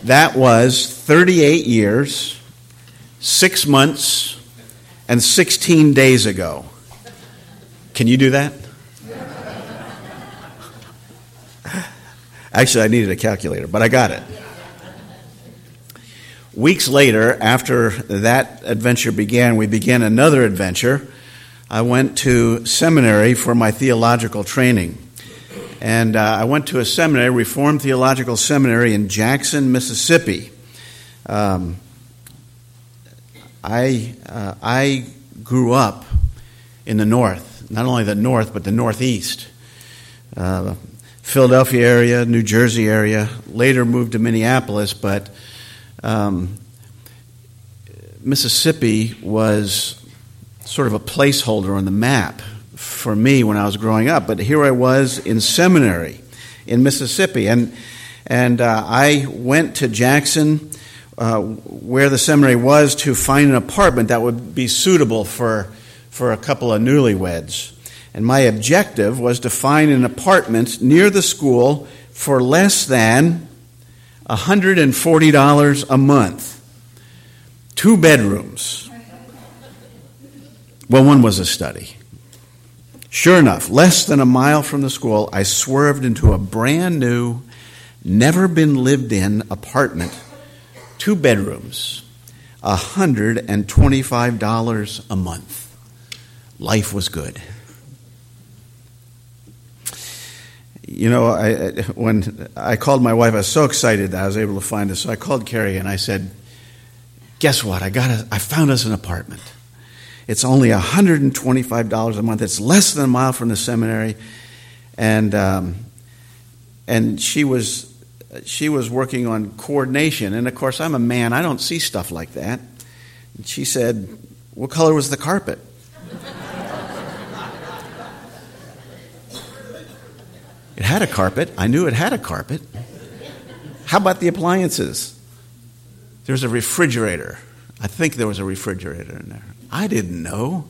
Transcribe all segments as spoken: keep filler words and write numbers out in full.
That was thirty-eight years, six months, and sixteen days ago. Can you do that? Actually, I needed a calculator, but I got it. Weeks later, after that adventure began, we began another adventure. I went to seminary for my theological training. And uh, I went to a seminary, Reformed Theological Seminary in Jackson, Mississippi. Um, I uh, I grew up in the north, not only the north, but the northeast. Uh, Philadelphia area, New Jersey area, later moved to Minneapolis, but um, Mississippi was sort of a placeholder on the map for me when I was growing up. But here I was in seminary in Mississippi, and and uh, I went to Jackson, uh, where the seminary was, to find an apartment that would be suitable for for a couple of newlyweds. And my objective was to find an apartment near the school for less than one hundred forty dollars a month. Two bedrooms. Well, one was a study. Sure enough, less than a mile from the school, I swerved into a brand new, never been lived in apartment. Two bedrooms. one hundred twenty-five dollars a month. Life was good. You know, I, when I called my wife, I was so excited that I was able to find this. So I called Carrie and I said, guess what? I got a, I found us an apartment. It's only one hundred twenty-five dollars a month. It's less than a mile from the seminary. And um, and she was she was working on coordination. And, of course, I'm a man. I don't see stuff like that. And she said, what color was the carpet? It had a carpet. I knew it had a carpet. How about the appliances? There's a refrigerator. I think there was a refrigerator in there. I didn't know.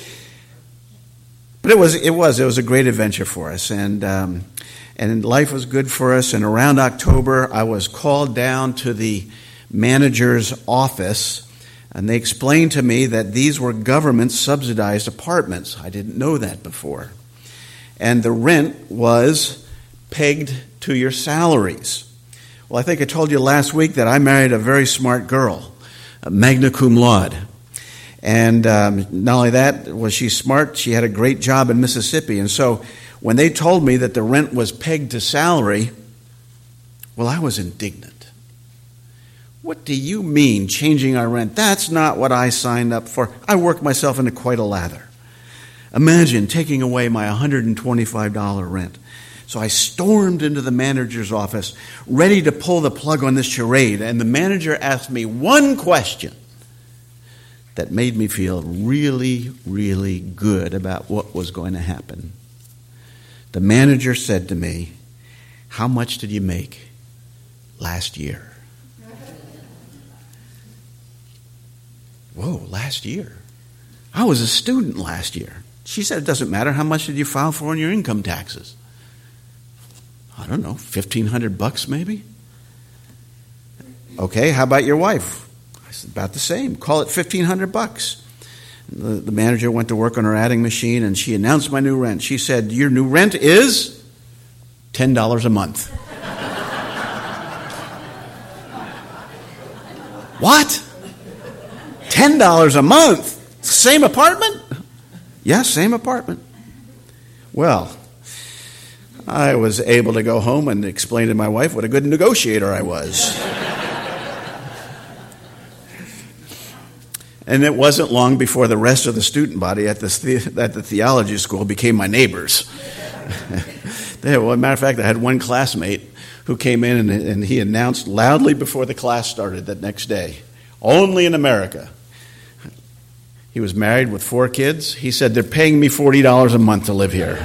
But it was it was it was a great adventure for us, and um, and life was good for us. And around October, I was called down to the manager's office, and they explained to me that these were government subsidized apartments. I didn't know that before. And the rent was pegged to your salaries. Well, I think I told you last week that I married a very smart girl, magna cum laude. And um, not only that, was she smart, she had a great job in Mississippi. And so when they told me that the rent was pegged to salary, well, I was indignant. What do you mean, changing our rent? That's not what I signed up for. I worked myself into quite a lather. Imagine taking away my one hundred twenty-five dollars rent. So I stormed into the manager's office, ready to pull the plug on this charade. And the manager asked me one question that made me feel really, really good about what was going to happen. The manager said to me, how much did you make last year? Whoa, last year? I was a student last year. She said, it doesn't matter. How much did you file for on your income taxes? I don't know, fifteen hundred bucks maybe? Okay, how about your wife? I said, about the same. Call it fifteen hundred bucks. The, the manager went to work on her adding machine, and she announced my new rent. She said, your new rent is ten dollars a month. What? ten dollars a month? Same apartment? Yeah, same apartment. Well, I was able to go home and explain to my wife what a good negotiator I was. And it wasn't long before the rest of the student body at the, at the theology school became my neighbors. They, well, as a matter of fact, I had one classmate who came in and, and he announced loudly before the class started that next day, only in America. He was married with four kids. He said, they're paying me forty dollars a month to live here.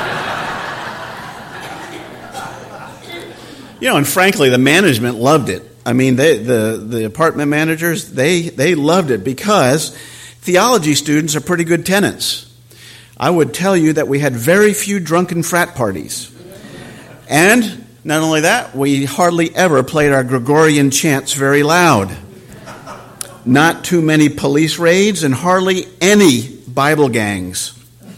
You know, and frankly, the management loved it. I mean, they, the, the apartment managers, they, they loved it because theology students are pretty good tenants. I would tell you that we had very few drunken frat parties. And Not only that, we hardly ever played our Gregorian chants very loud. Not too many police raids and hardly any Bible gangs.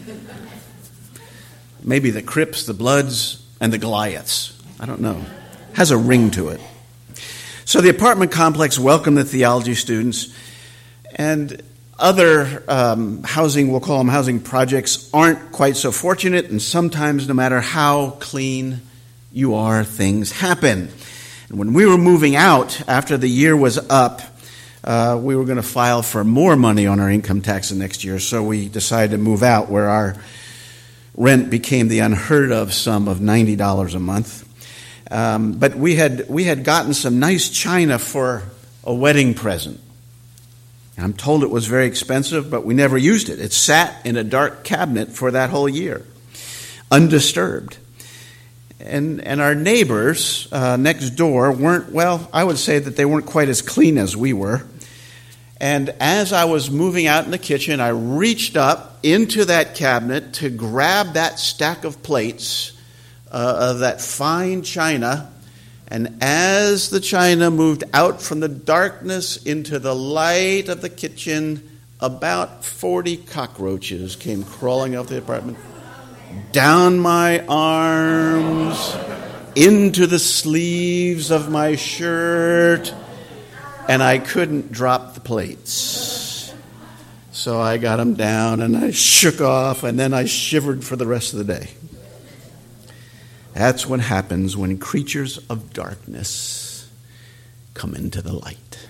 Maybe the Crips, the Bloods, and the Goliaths. I don't know. Has a ring to it. So the apartment complex welcomed the theology students, and other um, housing, we'll call them housing projects, aren't quite so fortunate, and sometimes no matter how clean you are, things happen. And when we were moving out, after the year was up, uh, we were going to file for more money on our income tax the next year, so we decided to move out where our rent became the unheard of sum of ninety dollars a month. Um, but we had we had gotten some nice china for a wedding present. I'm told it was very expensive, but we never used it. It sat in a dark cabinet for that whole year, undisturbed. And and our neighbors uh, next door weren't, well, I would say that they weren't quite as clean as we were. And as I was moving out in the kitchen, I reached up into that cabinet to grab that stack of plates uh, of that fine china. And as the china moved out from the darkness into the light of the kitchen, about forty cockroaches came crawling up the apartment, down my arms, into the sleeves of my shirt, and I couldn't drop the plates. So I got them down and I shook off, and then I shivered for the rest of the day. That's what happens when creatures of darkness come into the light.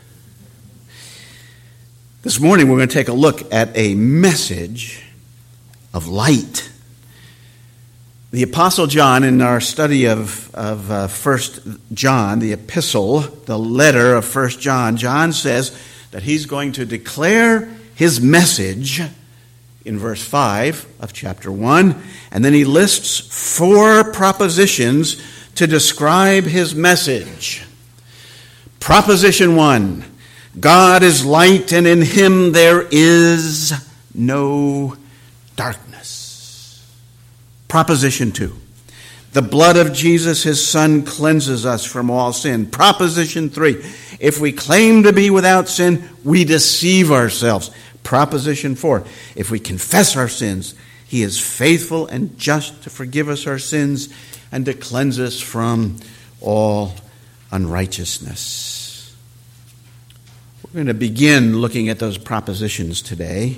This morning we're going to take a look at a message of light. The Apostle John, in our study of, of uh, First John, the epistle, the letter of First John, John says that he's going to declare his message in verse five of chapter one, and then he lists four propositions to describe his message. Proposition one, God is light, and in him there is no darkness. Proposition two, the blood of Jesus, his Son, cleanses us from all sin. Proposition three, if we claim to be without sin, we deceive ourselves. Proposition four, if we confess our sins, he is faithful and just to forgive us our sins and to cleanse us from all unrighteousness. We're going to begin looking at those propositions today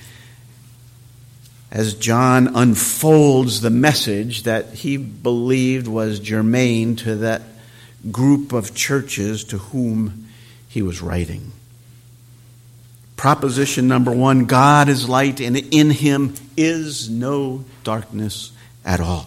as John unfolds the message that he believed was germane to that group of churches to whom he was writing. Proposition number one, God is light, and in him is no darkness at all.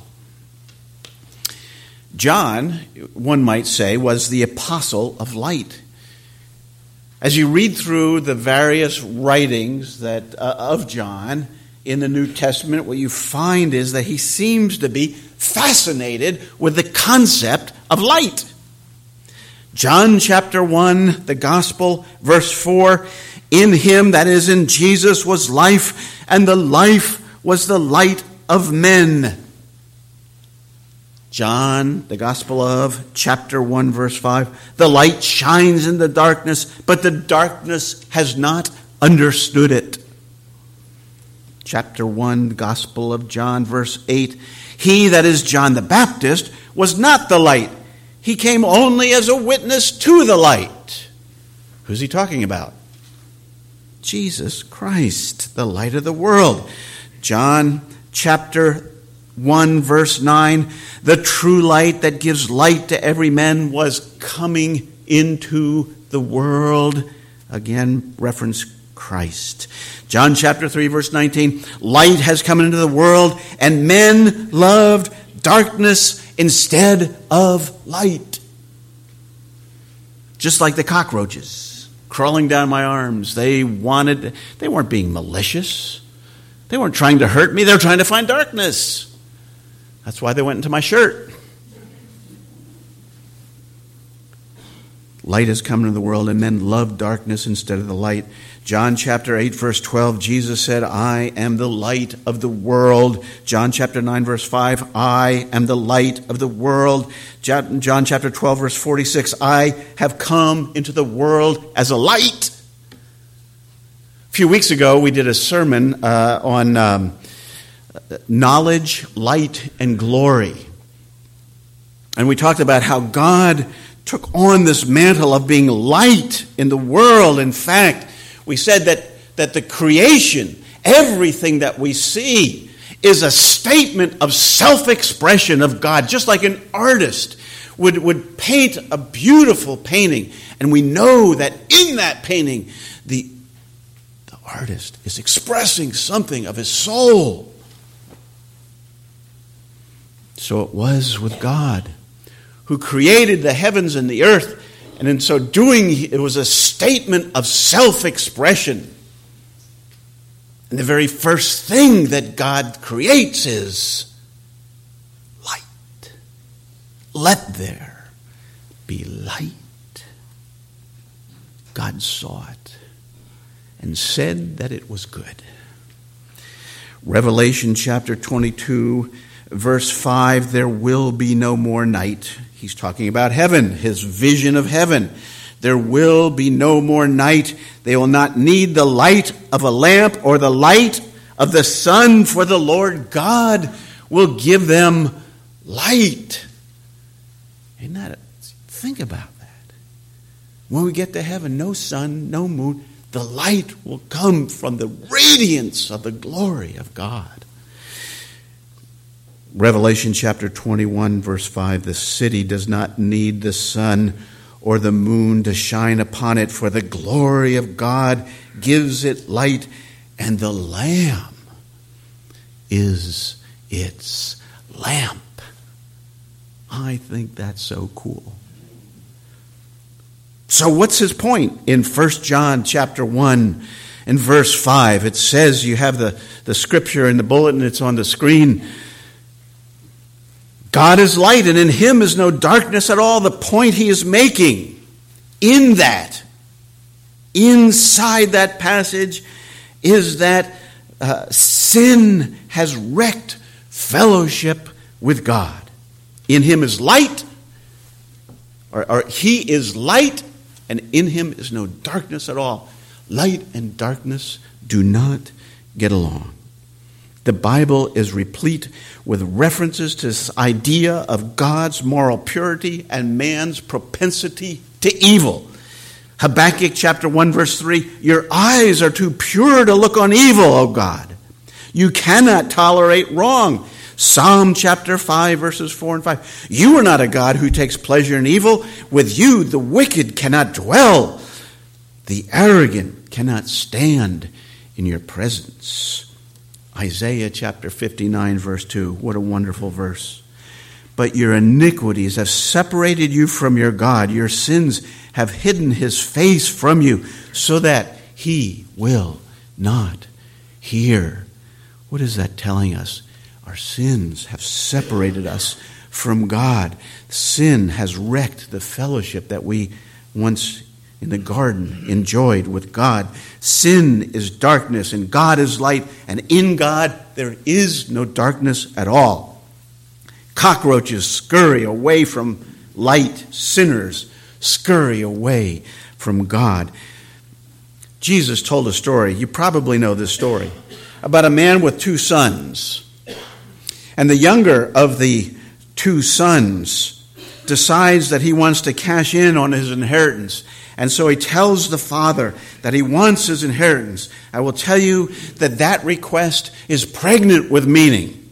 John, one might say, was the apostle of light. As you read through the various writings that uh, of John in the New Testament, what you find is that he seems to be fascinated with the concept of light. John chapter one, the gospel, verse four, in him, that is in Jesus, was life, and the life was the light of men. John, the Gospel of, chapter one, verse five, the light shines in the darkness, but the darkness has not understood it. Chapter one, Gospel of John, verse eight, he, that is John the Baptist, was not the light. He came only as a witness to the light. Who's he talking about? Jesus Christ, the light of the world. John chapter one, verse nine, the true light that gives light to every man was coming into the world. Again, reference Christ. John chapter three, verse nineteen, light has come into the world, and men loved darkness instead of light. Just like the cockroaches crawling down my arms. They wanted, they weren't being malicious. They weren't trying to hurt me. They were trying to find darkness. That's why they went into my shirt. Light has come into the world, and men love darkness instead of the light. John chapter eight, verse twelve, Jesus said, I am the light of the world. John chapter nine, verse five, I am the light of the world. John chapter twelve, verse forty-six, I have come into the world as a light. A few weeks ago, we did a sermon uh, on um, knowledge, light, and glory. And we talked about how God took on this mantle of being light in the world. In fact, we said that, that the creation, everything that we see, is a statement of self-expression of God, just like an artist would, would paint a beautiful painting. And we know that in that painting, the, the artist is expressing something of his soul. So it was with God, who created the heavens and the earth, and in so doing, it was a statement of self-expression. And the very first thing that God creates is light. Let there be light. God saw it and said that it was good. Revelation chapter twenty-two, verse five, there will be no more night. He's talking about heaven, his vision of heaven. There will be no more night. They will not need the light of a lamp or the light of the sun, for the Lord God will give them light. Isn't that? Think about that. When we get to heaven, no sun, no moon. The light will come from the radiance of the glory of God. Revelation chapter twenty-one, verse five, the city does not need the sun or the moon to shine upon it, for the glory of God gives it light, and the Lamb is its lamp. I think that's so cool. So what's his point? In First John chapter one and verse five, it says, you have the, the scripture in the bulletin, it's on the screen. God is light, and in him is no darkness at all. The point he is making in that, inside that passage, is that uh, sin has wrecked fellowship with God. In him is light, or, or he is light, and in him is no darkness at all. Light and darkness do not get along. The Bible is replete with references to this idea of God's moral purity and man's propensity to evil. Habakkuk chapter one verse three, your eyes are too pure to look on evil, O God. You cannot tolerate wrong. Psalm chapter five verses four and five, you are not a God who takes pleasure in evil. With you the wicked cannot dwell. The arrogant cannot stand in your presence. Isaiah chapter fifty-nine, verse two. What a wonderful verse. But your iniquities have separated you from your God. Your sins have hidden his face from you, so that he will not hear. What is that telling us? Our sins have separated us from God. Sin has wrecked the fellowship that we once in the garden enjoyed with God. Sin is darkness and God is light, and in God there is no darkness at all. Cockroaches scurry away from light. Sinners scurry away from God. Jesus told a story, you probably know this story, about a man with two sons. And the younger of the two sons decides that he wants to cash in on his inheritance. And so he tells the father that he wants his inheritance. I will tell you that that request is pregnant with meaning.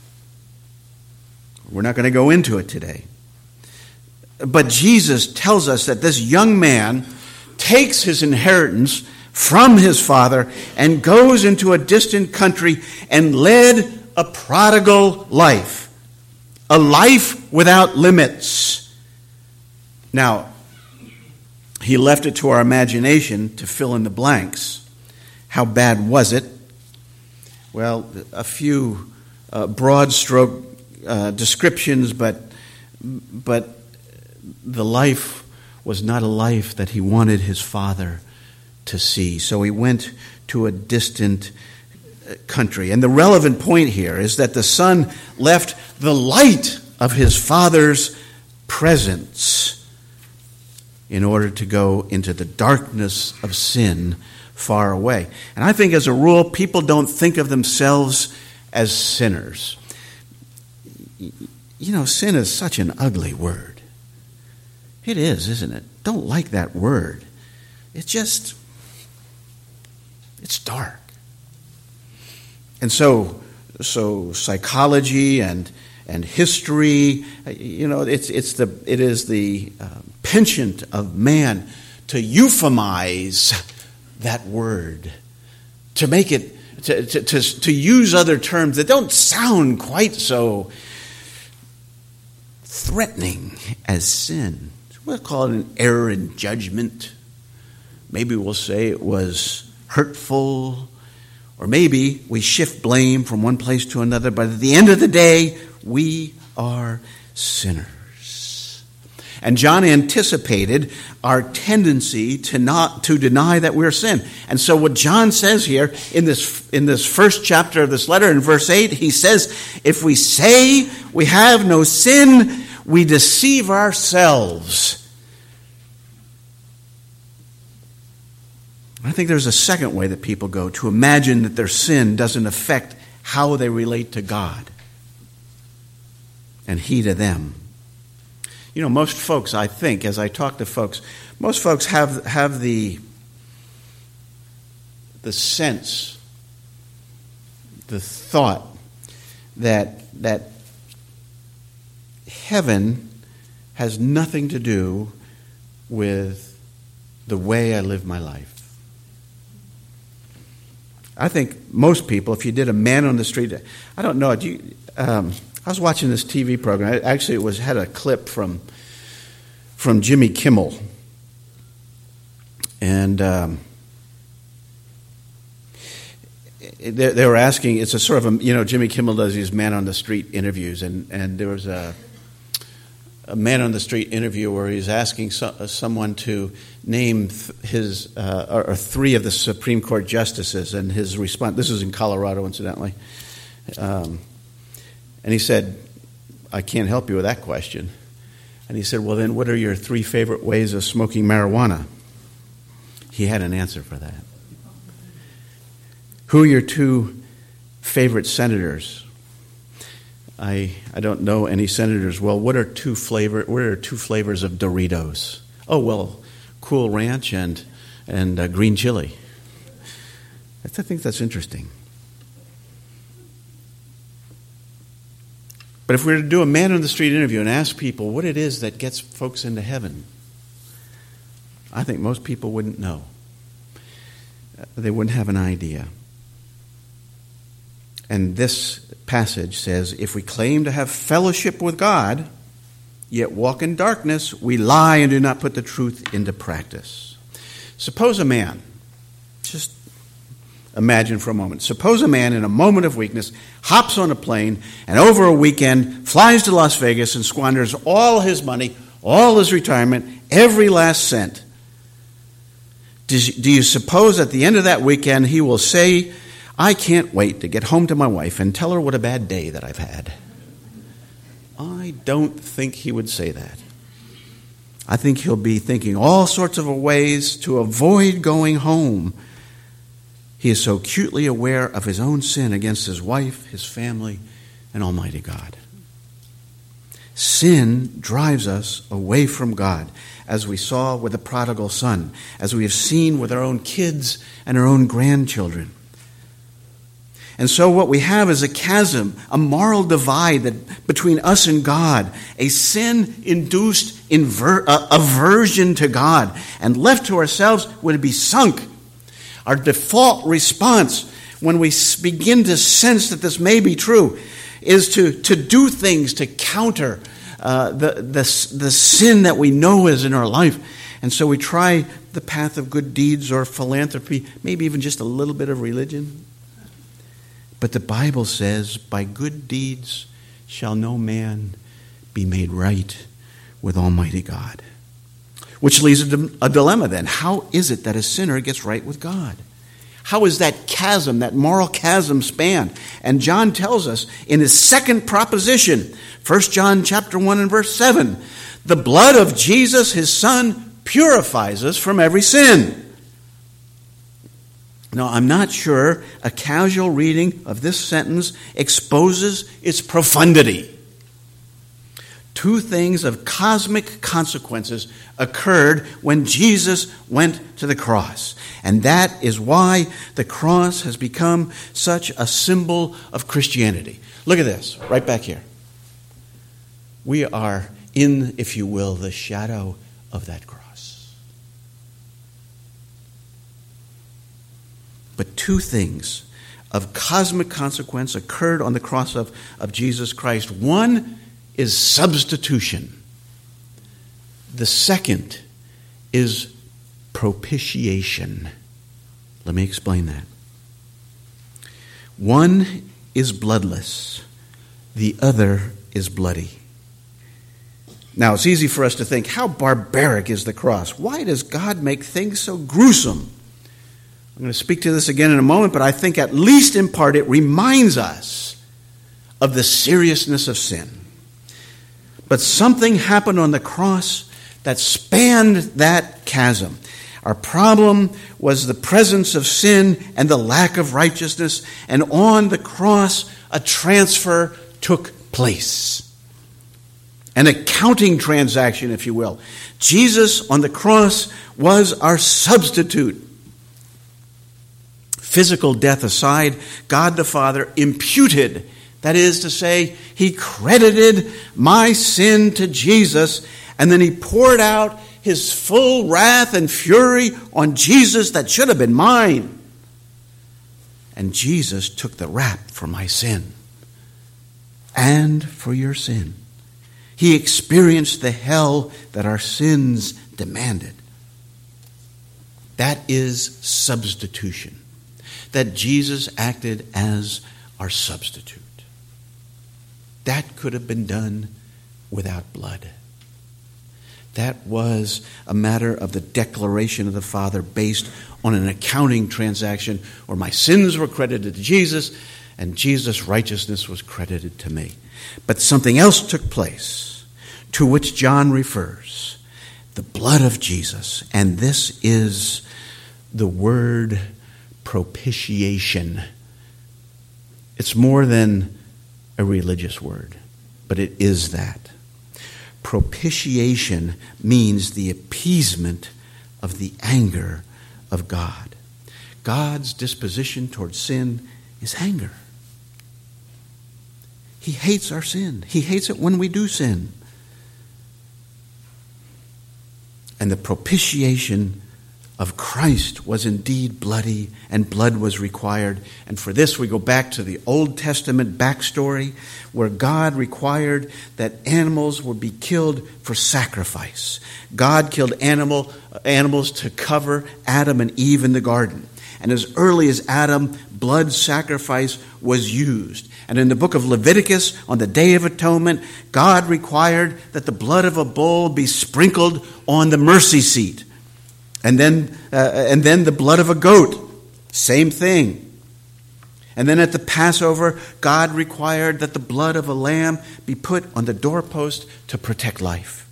We're not going to go into it today. But Jesus tells us that this young man takes his inheritance from his father and goes into a distant country and led a prodigal life. A life without limits. Now, he left it to our imagination to fill in the blanks. How bad was it? Well, a few uh, broad stroke uh, descriptions, but but the life was not a life that he wanted his father to see. So he went to a distant country. And the relevant point here is that the son left the light of his father's presence in order to go into the darkness of sin far away. And I think as a rule, people don't think of themselves as sinners. You know, sin is such an ugly word. It is, isn't it? Don't like that word. It's just, it's dark. And so, so psychology and and history, you know, it's it's the it is the uh, penchant of man to euphemize that word, to make it to to to, to use other terms that don't sound quite so threatening as sin. We'll call it an error in judgment. Maybe we'll say it was hurtful. Or maybe we shift blame from one place to another, but at the end of the day, we are sinners. And John anticipated our tendency to not to deny that we're sin. And so what John says here in this in this first chapter of this letter, in verse eight, he says, if we say we have no sin, we deceive ourselves. I think there's a second way that people go to imagine that their sin doesn't affect how they relate to God and He to them. You know, most folks, I think, as I talk to folks, most folks have have the the sense, the thought that that heaven has nothing to do with the way I live my life. I think most people, if you did a man on the street, I don't know, do you, um, I was watching this T V program. Actually, it was had a clip from from Jimmy Kimmel, and um, they, they were asking. It's a sort of a, you know, Jimmy Kimmel does these man on the street interviews, and and there was a a man on the street interview where he's asking so, uh, someone to name th- his uh, or, or three of the Supreme Court justices, and his response. This is in Colorado, incidentally. Um, and he said, "I can't help you with that question." And he said, "Well, then, what are your three favorite ways of smoking marijuana?" He had an answer for that. Who are your two favorite senators? I I don't know any senators. Well, what are two flavor? What are two flavors of Doritos? Oh, well, Cool Ranch and and uh, green chili. I think that's interesting. But if we were to do a man on the street interview and ask people what it is that gets folks into heaven, I think most people wouldn't know. They wouldn't have an idea. And this passage says, if we claim to have fellowship with God, yet walk in darkness, we lie and do not put the truth into practice. Suppose a man, just imagine for a moment, suppose a man in a moment of weakness hops on a plane and over a weekend flies to Las Vegas and squanders all his money, all his retirement, every last cent. Do you suppose at the end of that weekend he will say, I can't wait to get home to my wife and tell her what a bad day that I've had? I don't think he would say that. I think he'll be thinking all sorts of ways to avoid going home. He is so acutely aware of his own sin against his wife, his family, and Almighty God. Sin drives us away from God, as we saw with the prodigal son, as we have seen with our own kids and our own grandchildren. And so what we have is a chasm, a moral divide that between us and God, a sin-induced inver- uh, aversion to God, and left to ourselves would be sunk. Our default response when we begin to sense that this may be true is to, to do things to counter uh, the, the, the sin that we know is in our life. And so we try the path of good deeds or philanthropy, maybe even just a little bit of religion. But the Bible says, by good deeds shall no man be made right with Almighty God. Which leads to a dilemma then. How is it that a sinner gets right with God? How is that chasm, that moral chasm spanned? And John tells us in his second proposition, First John chapter one and verse seven, the blood of Jesus, his Son, purifies us from every sin. Now, I'm not sure a casual reading of this sentence exposes its profundity. Two things of cosmic consequences occurred when Jesus went to the cross. And that is why the cross has become such a symbol of Christianity. Look at this, right back here. We are in, if you will, the shadow of that cross. But two things of cosmic consequence occurred on the cross of, of Jesus Christ. One is substitution. The second is propitiation. Let me explain that. One is bloodless. The other is bloody. Now, it's easy for us to think, how barbaric is the cross? Why does God make things so gruesome? I'm going to speak to this again in a moment, but I think at least in part it reminds us of the seriousness of sin. But something happened on the cross that spanned that chasm. Our problem was the presence of sin and the lack of righteousness, and on the cross a transfer took place. An accounting transaction, if you will. Jesus on the cross was our substitute. Physical death aside, God the Father imputed, that is to say, he credited my sin to Jesus, and then he poured out his full wrath and fury on Jesus that should have been mine. And Jesus took the rap for my sin and for your sin. He experienced the hell that our sins demanded. That is substitution. That Jesus acted as our substitute. That could have been done without blood. That was a matter of the declaration of the Father based on an accounting transaction where my sins were credited to Jesus and Jesus' righteousness was credited to me. But something else took place to which John refers. The blood of Jesus. And this is the word propitiation. It's more than a religious word, but it is that. Propitiation means the appeasement of the anger of God. God's disposition towards sin is anger. He hates our sin. He hates it when we do sin. And the propitiation of Christ was indeed bloody, and blood was required. And for this we go back to the Old Testament backstory where God required that animals would be killed for sacrifice. God killed animal animals to cover Adam and Eve in the garden. And as early as Adam, blood sacrifice was used. And in the book of Leviticus, on the Day of Atonement, God required that the blood of a bull be sprinkled on the mercy seat. And then, uh, and then the blood of a goat, same thing. And then at the Passover, God required that the blood of a lamb be put on the doorpost to protect life.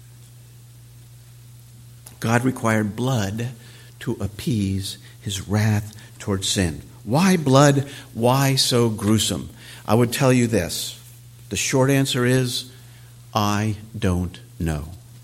God required blood to appease his wrath towards sin. Why blood? Why so gruesome? I would tell you this. The short answer is, I don't know.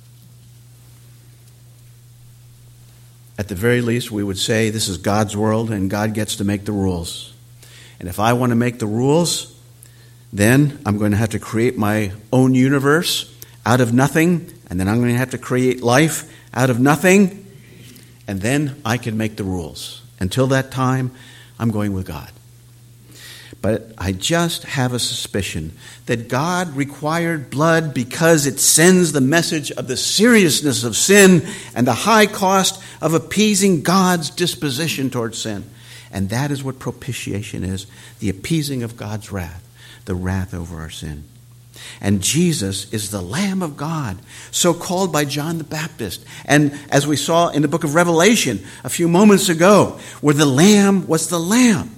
At the very least, we would say this is God's world and God gets to make the rules. And if I want to make the rules, then I'm going to have to create my own universe out of nothing, and then I'm going to have to create life out of nothing, and then I can make the rules. Until that time, I'm going with God. But I just have a suspicion that God required blood because it sends the message of the seriousness of sin and the high cost of appeasing God's disposition towards sin. And that is what propitiation is, the appeasing of God's wrath, the wrath over our sin. And Jesus is the Lamb of God, so called by John the Baptist. And as we saw in the book of Revelation a few moments ago, where the Lamb was the lamb.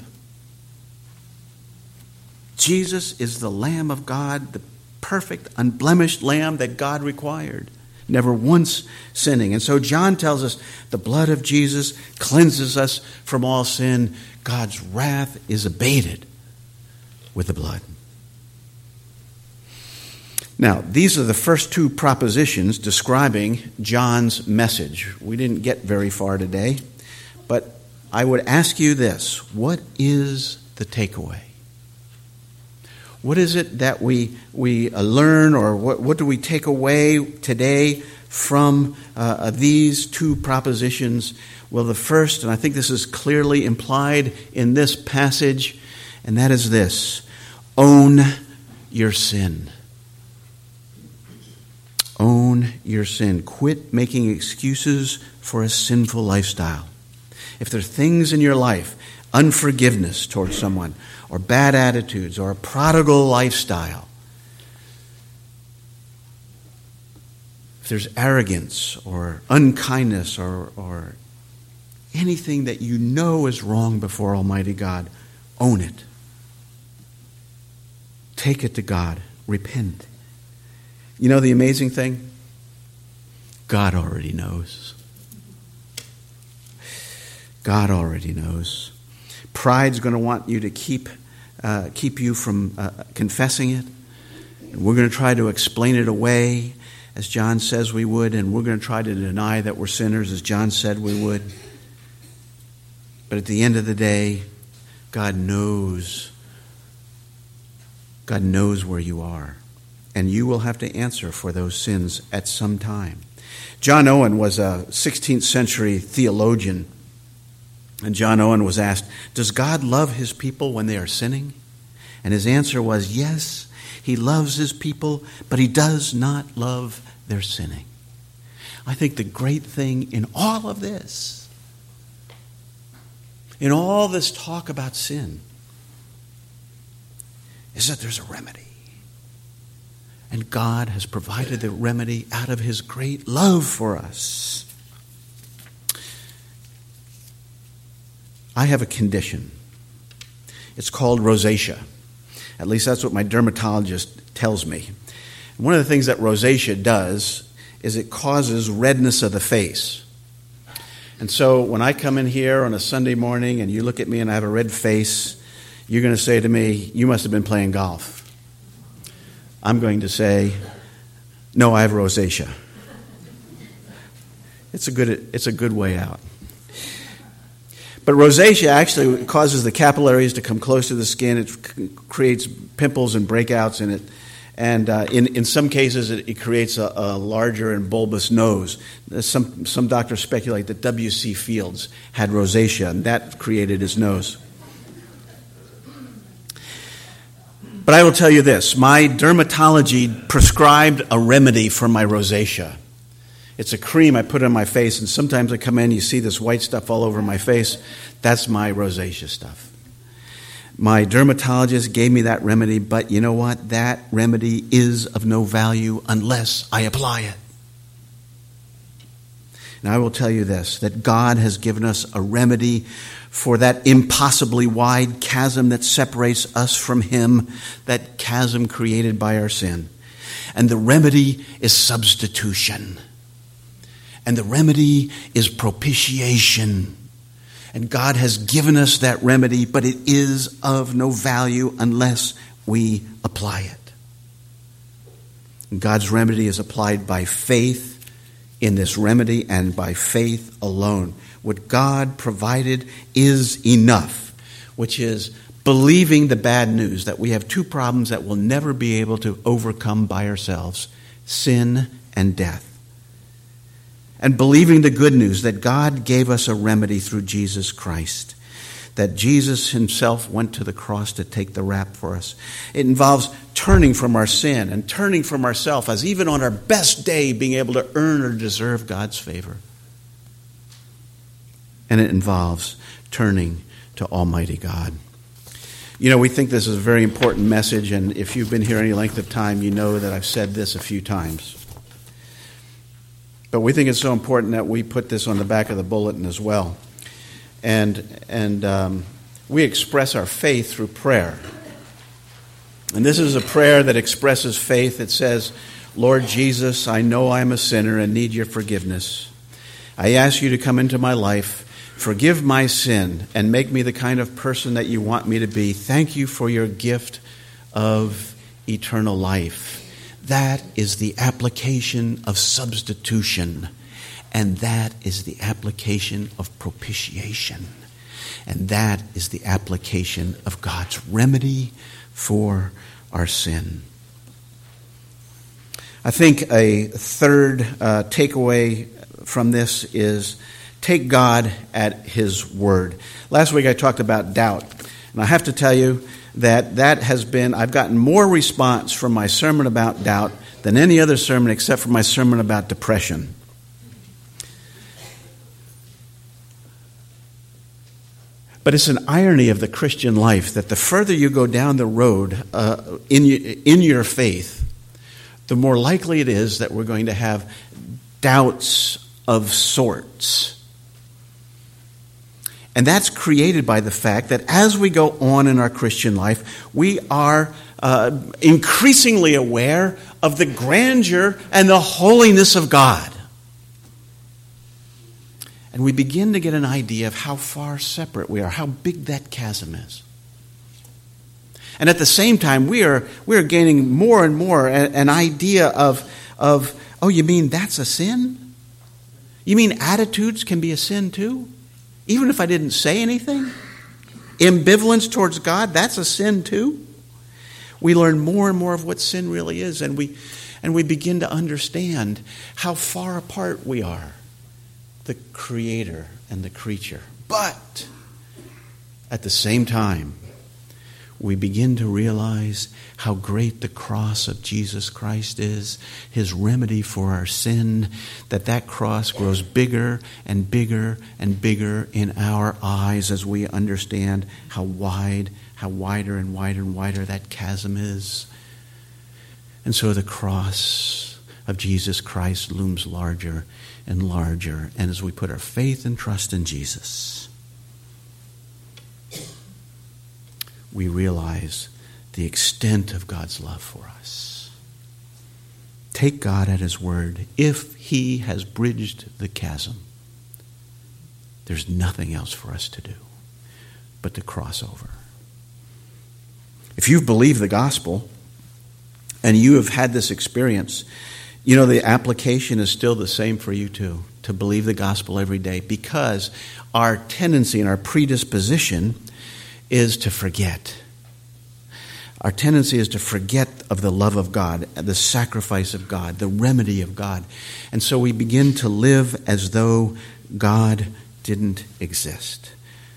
Jesus is the Lamb of God, the perfect, unblemished Lamb that God required, never once sinning. And so John tells us the blood of Jesus cleanses us from all sin. God's wrath is abated with the blood. Now, these are the first two propositions describing John's message. We didn't get very far today, but I would ask you this: what is the takeaway? What is it that we we learn, or what, what do we take away today from uh, these two propositions? Well, the first, and I think this is clearly implied in this passage, and that is this: own your sin. Own your sin. Quit making excuses for a sinful lifestyle. If there are things in your life, unforgiveness towards someone, or bad attitudes, or a prodigal lifestyle, if there's arrogance or unkindness or, or anything that you know is wrong before Almighty God, own it. Take it to God. Repent. You know the amazing thing? God already knows. God already knows. Pride's going to want you to keep uh, keep you from uh, confessing it. And we're going to try to explain it away, as John says we would, and we're going to try to deny that we're sinners, as John said we would. But at the end of the day, God knows. God knows where you are. And you will have to answer for those sins at some time. John Owen was a sixteenth century theologian. And John Owen was asked, does God love his people when they are sinning? And his answer was, yes, he loves his people, but he does not love their sinning. I think the great thing in all of this, in all this talk about sin, is that there's a remedy. And God has provided the remedy out of his great love for us. I have a condition. It's called rosacea. At least that's what my dermatologist tells me. One of the things that rosacea does is it causes redness of the face. And so when I come in here on a Sunday morning and you look at me and I have a red face, you're going to say to me, you must have been playing golf. I'm going to say, no, I have rosacea. It's a good, it's a good way out. But rosacea actually causes the capillaries to come close to the skin. It c- creates pimples and breakouts in it. And uh, in, in some cases, it, it creates a, a larger and bulbous nose. Some, some doctors speculate that W C Fields had rosacea, and that created his nose. But I will tell you this, my dermatology prescribed a remedy for my rosacea. It's a cream I put on my face, and sometimes I come in, you see this white stuff all over my face. That's my rosacea stuff. My dermatologist gave me that remedy, but you know what? That remedy is of no value unless I apply it. And I will tell you this, that God has given us a remedy for that impossibly wide chasm that separates us from him, that chasm created by our sin. And the remedy is substitution. And the remedy is propitiation. And God has given us that remedy, but it is of no value unless we apply it. And God's remedy is applied by faith in this remedy and by faith alone. What God provided is enough, which is believing the bad news that we have two problems that we'll never be able to overcome by ourselves: sin and death. And believing the good news that God gave us a remedy through Jesus Christ, that Jesus himself went to the cross to take the rap for us. It involves turning from our sin and turning from ourselves, as even on our best day being able to earn or deserve God's favor. And it involves turning to Almighty God. You know, we think this is a very important message, and if you've been here any length of time, you know that I've said this a few times. But we think it's so important that we put this on the back of the bulletin as well. And, and um, we express our faith through prayer. And this is a prayer that expresses faith. It says, Lord Jesus, I know I'm a sinner and need your forgiveness. I ask you to come into my life, forgive my sin, and make me the kind of person that you want me to be. Thank you for your gift of eternal life. That is the application of substitution, and that is the application of propitiation, and that is the application of God's remedy for our sin. I think a third uh, takeaway from this is take God at His word. Last week I talked about doubt, and I have to tell you that that has been, I've gotten more response from my sermon about doubt than any other sermon except for my sermon about depression. But it's an irony of the Christian life that the further you go down the road uh, in, in your faith, the more likely it is that we're going to have doubts of sorts. And that's created by the fact that as we go on in our Christian life, we are uh, increasingly aware of the grandeur and the holiness of God. And we begin to get an idea of how far separate we are, how big that chasm is. And at the same time, we are we are gaining more and more an, an idea of, of, oh, you mean that's a sin? You mean attitudes can be a sin too? Even if I didn't say anything? Ambivalence towards God, that's a sin too? We learn more and more of what sin really is, and we and we begin to understand how far apart we are, the Creator and the creature. But at the same time, we begin to realize how great the cross of Jesus Christ is, His remedy for our sin, that that cross grows bigger and bigger and bigger in our eyes as we understand how wide, how wider and wider and wider that chasm is. And so the cross of Jesus Christ looms larger and larger, and as we put our faith and trust in Jesus, we realize the extent of God's love for us. Take God at His word. If He has bridged the chasm, there's nothing else for us to do but to cross over. If you've believed the gospel and you have had this experience, you know the application is still the same for you too, to believe the gospel every day, because our tendency and our predisposition is to forget. Our tendency is to forget of the love of God, the sacrifice of God, the remedy of God. And so we begin to live as though God didn't exist.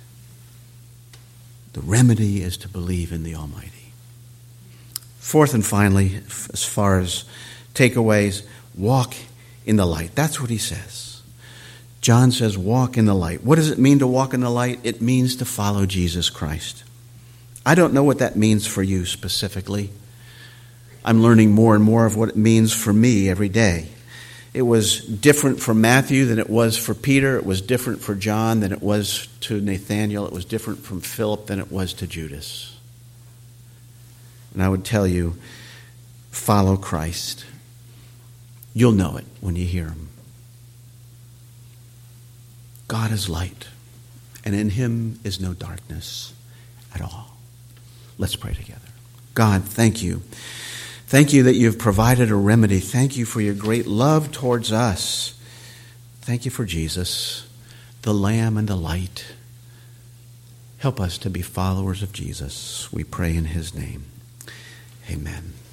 The remedy is to believe in the Almighty. Fourth and finally, as far as takeaways, walk in the light. That's what he says. John says, walk in the light. What does it mean to walk in the light? It means to follow Jesus Christ. I don't know what that means for you specifically. I'm learning more and more of what it means for me every day. It was different for Matthew than it was for Peter. It was different for John than it was to Nathanael. It was different from Philip than it was to Judas. And I would tell you, follow Christ. You'll know it when you hear Him. God is light, and in Him is no darkness at all. Let's pray together. God, thank you. Thank you that you've provided a remedy. Thank you for your great love towards us. Thank you for Jesus, the Lamb and the light. Help us to be followers of Jesus. We pray in His name. Amen.